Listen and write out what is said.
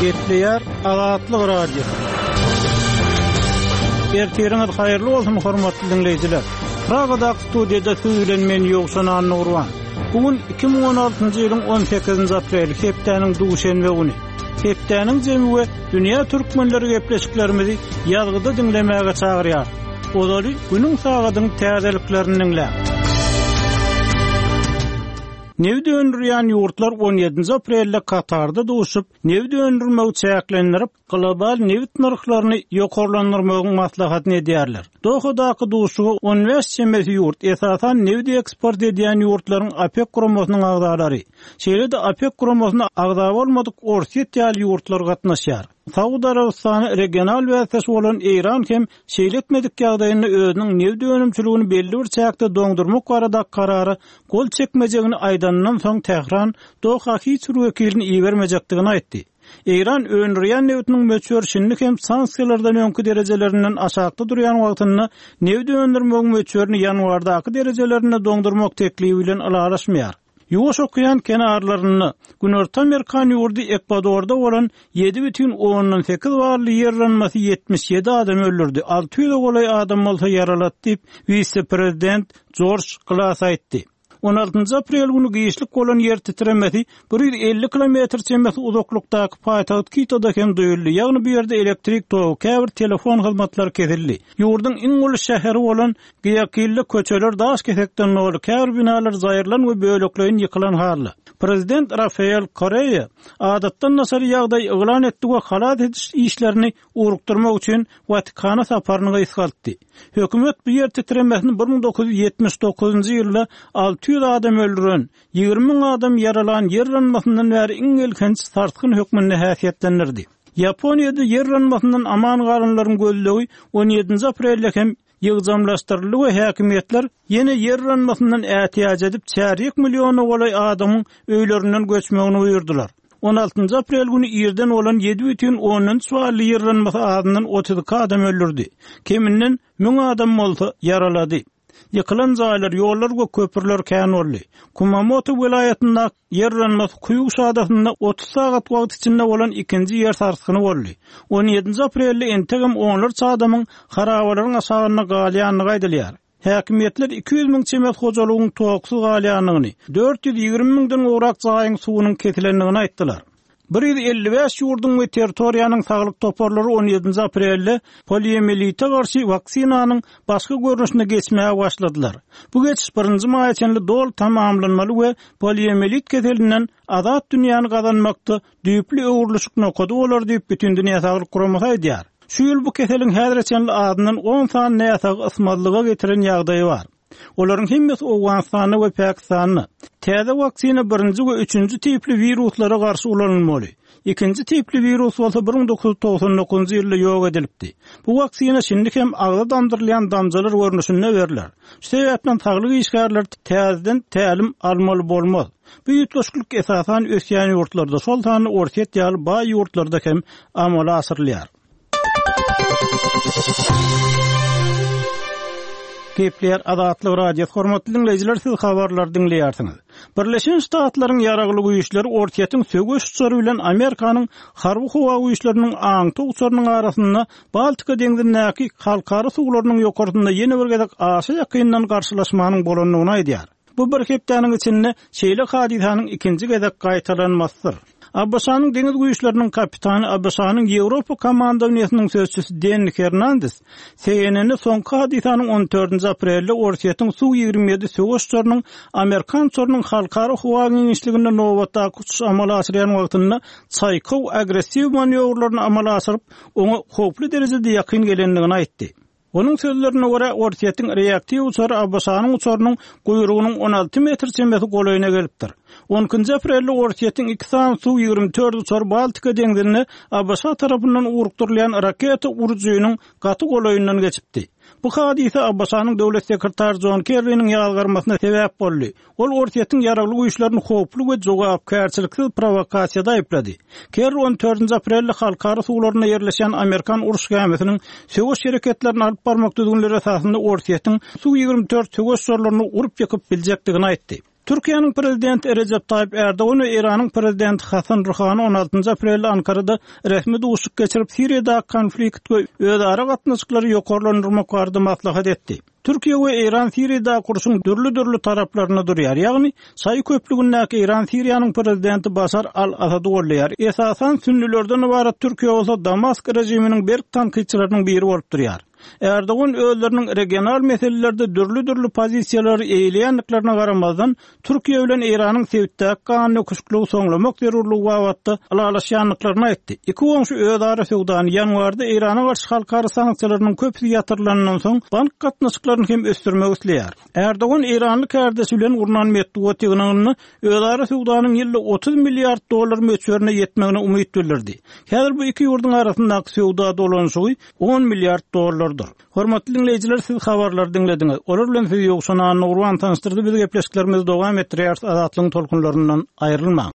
Gepleýär Azatlyk radio. Erteriňiz haýyrly bolsun hormatly dinleýijiler. Pragada studiýada söýlenmen ýogşan Nurwan. Bugun 2016-njy ýylyň 18-nji apreli hepdeniň duşenbe güni. Hepdeniň jemgy dünýä türkmenleri gepleşiklerimizi ýazgyda dinlemäge çagyrýar. Olary günüň sagadyň täzeliklerini dinläp. Nevdi öndürýän ýurtlar 17 aprelde Katarda duşup, nevdi öndürmek çäklendirip, global nevit narhlaryny ýokarlandyrmagyň maslahatyny edýärler. Dohadaky duşugy 15 çemesi ýurt esasan nevdi eksport edýän ýurtlaryň OPEC guramasynyň agdalary. Şeýle-de OPEC guramasyna agda bolmadyk orsiýet ýaly ýurtlar gatnaşýar. Saudi Arabistany regional wäsesi bolan Iran hem şeýletmedik ýagdaýyny özüniň nevdi önümçiligini belli bir çäkde doňdurmak barada karary gol çekmejegini aýdandan soň Tehran Doha hiç wekilini iýermejekdigini aýtdy. Iran öndürýän nevdiniň möçörşinlik hem sanksiýalardan öňkü derejelerinden aşagda durýan wagtyny nevdi öndürmek möçörini ýanwardaky derejelerine doňdurmak teklibi bilen alalaşmaýar. Ýuwaş okyan kenarlaryny Günorta Amerika ýurdy Ekwadorda bolan 7,8 barly ýerlenmesi 77 adam öldürdi. 600 golay adam bolsa yaralatdy diýip vice-prezident George Glass aýtdy. 16 aprel günü giýişlik bolan ýer titremesi 150 km çemesi uzaklykdaky paýtagat Quito'da hem duýuldy. Ýagny bu ýerde elektrik togy, käbir telefon hyzmatlary kesildi. Ýurdyň iň uly şäheri bolan Guayaquil'de köçeler daş kesekden bolup, käbir binalar zaýyrlan we böleklerin ýykylan harly. Prezident Rafael Correa adatdan nasar ýagdaý eglan etdi we halat ediş işlerini urukdurmak üçin Vatikana saparyny gysgaltdy. Hökümet bu ýer titremesini 1979-njy ýylda 600 adam öldüren, 20 adam yaralan ýerlenmesininden bäri iň ilkinç tartgyn hökmüne häsiýetlendirdi. Ýaponiýada ýerlenmesinden aman galanlaryň gözlegi 17 aprelde hem ýygdamlaşdyryldy we häkimetler ýene ýerlenmesinden ätiýaç edip 4 million golay adamyň öýlerinden göçmegini buyurdular. 16 aprel günü ýerden bolan 7,10 barly ýerlenmesi adamyň 32 adam öldürdi. Keminden 1000 adam bolsa yaralady. Yıkılan zaýlar, ýollar we köpürler kän boldy. Kumamoto welaýatynda ýerlenmesi Kuýuk şadasynda 30 sagat wagt içinde bolan ikinji ýer sarskyny boldy. 17 aprelde entegem onlarça adamyň harabalaryň aşagyna galýanyny gaýdylýar. Häkimetler 200.000 çemet hojalygyň toksuz galýanyny, 420.000den urak jaýyň suwunyň kesilendigini aýtdylar. 155 ýurdun we territoriýanyň saglyk toparlary 17 aprelde poliomielite garşy vaksinanyň başga görnüşine geçmäge başladylar. Bu geçiş 1-nji maý içinde dol tamamlanmaly we poliomielit keselinden azat dünýäni gazanmakda düýpli öwürlüşik nokady bolar diýip bütün dünýä saglyk guramasy aýdýar. Şu ýyl bu keseliň häzirçenli adynyň 10 san näýäsä ysmadlyga getiren ýagdaýy bar. Olaryň hemmesi Awganistany we Pakistany. Täze waksina 1-nji we 3-nji tipli viruslara garşy ulanylmaly. Ikinji tipli virus bolsa 1999-njy ýylda ýok edilipdi. Bu waksina şindik hem agda dandyrylýan damjalar görnüşinde berilýär. Şu sebäpden saglyk işgärler täzeden tälim almaly bolmaz. Bu ýetleşiklik esasan ösýän ýurtlarda, şol sany orsiýet ýaly baý ýurtlarda hem amala asyrylýar. Gepleýär Azatlyk radio hormatly dinleýijiler, siz habarlar dinleýärsiňiz. Birleşen Ştatlaryň ýaraglyk güýçleri ortiýatyň sögüş uçary bilen Amerikanyň harby howa güýçleriniň aňty uçarynyň arasynda Baltika deňzindäki halkary suwlarynyň ýokartynda ýene bir gezek aşy ýakyndan garşylaşmanyň bolanyny aýdýar. Bu bir hepdeniň içinde şeýle hadisanyň ikinji gezek gaýtalanmasydyr. Abbasanyň deňiz güýçleriniň kapitany Abbasanyň Ýewropa komandawynyň sözçüsü Dan Hernandez CNN-de soňky hadisanyň 14 aprelde ortiýatyň suw 27 sögüşçüleriniň Amerikan çornyň halkary howa giňişliginde nowatdaky uçuş amala asyrýan wagtynda çaýkow agressiw manewrlaryny amala asyryp oňa howply derejede ýakyn gelendigini aýtdy. Onun sözlerine göre ortiýatyň reaktiw uçary Abbasanyň uçarynyň guyrugynyň 16 metr çembesi golaýyna gelipdir. 10 aprelde ortiýatyň 2 san suw 24 uçar Baltika deňzine Abbasa tarapyndan urukdurylýan raketa urujuýynyň gaty golaýyndan geçipdi. Bu hadise Abbasanyň döwlet sekretary John Kerry'niň ýalgarmasyna sebäp boldy. Ol ortiýatyň ýaraglyk güýçlerini howply we jogapkärçiliksiz provokasiýada aýplady. Kerry 14 aprelde halkary suwlaryna ýerleşen Amerikan uruş gemisiniň sögüş hereketlerini alyp barmak düzgünleri esasında ortiýatyň suw 24 sögüş sorlaryny urup ýakyp biljekdigini aýtdy. Türkiýanyň prezidenti Recep Tayyip Erdoğan we Iranyň prezidenti Hasan Rouhany 16 aprelde Ankara'da resmi duşuk geçirip Siriýada konfliktge özara gatnaşyklary ýokarlandyrmak barada maslahat etdi. Türkiýe we Iran Siriýada kurşun dürli taraplaryna durýar. Ýagny saý köplügündäki Iran Siriýanyň prezidenti Basar al-Asad bolýar. Esasan sünnilerden ibaret Türkiýe bolsa Damask rejiminiň berk tanqyçylarynyň biri bolup durýar. Erdoğan özlerinin regional meselelerde dürli pozisiýalary eýleýänliklaryna garamazdan Türkiýe bilen Iranyň sebitdäki ganyny köşklugy soňlamak zerurlygy babatda alalaşýanlyklaryny aýtdy. Iki goňşy özara söwdany ýanwarda Irana garşy halkara sanksiýalarynyň köpüsi ýatyrylanydan soň bank gatnaşyklaryny hem ösdürmek isleýär. Erdoğan Iranly kärdesi bilen urunan medeniýet ýygynyny özara söwdanyň ýylly 30 milliard dollar möçberine ýetmegine umyt bildirdi. Häzir bu iki ýurdun arasyndaky söwda dolanşygy 10 milliard dollar. Hormatly dinleyijiler, siz habarlar dinlediňiz. Olar bilen sizi ýokşana Nurwan tanıştyrdy. Biz gepleşiklerimiz dowam etdirýär. Azatlyň tolkunlaryndan aýrylmaň.